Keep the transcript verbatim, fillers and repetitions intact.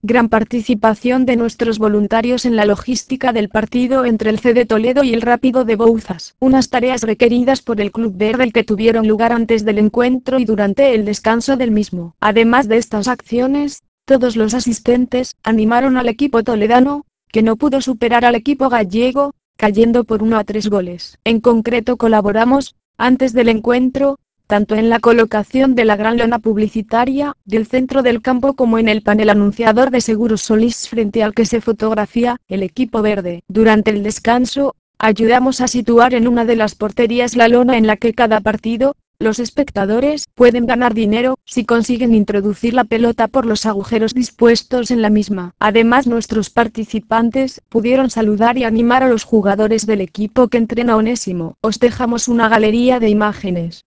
Gran participación de nuestros voluntarios en la logística del partido entre el C D Toledo y el Rápido de Bouzas. Unas tareas requeridas por el Club Verde que tuvieron lugar antes del encuentro y durante el descanso del mismo. Además de estas acciones, todos los asistentes animaron al equipo toledano, que no pudo superar al equipo gallego, cayendo por uno a tres goles. En concreto colaboramos, antes del encuentro, tanto en la colocación de la gran lona publicitaria del centro del campo como en el panel anunciador de Seguros Solís frente al que se fotografía el equipo verde. Durante el descanso, ayudamos a situar en una de las porterías la lona en la que cada partido, los espectadores pueden ganar dinero si consiguen introducir la pelota por los agujeros dispuestos en la misma. Además, nuestros participantes pudieron saludar y animar a los jugadores del equipo que entrena Onésimo. Os dejamos una galería de imágenes.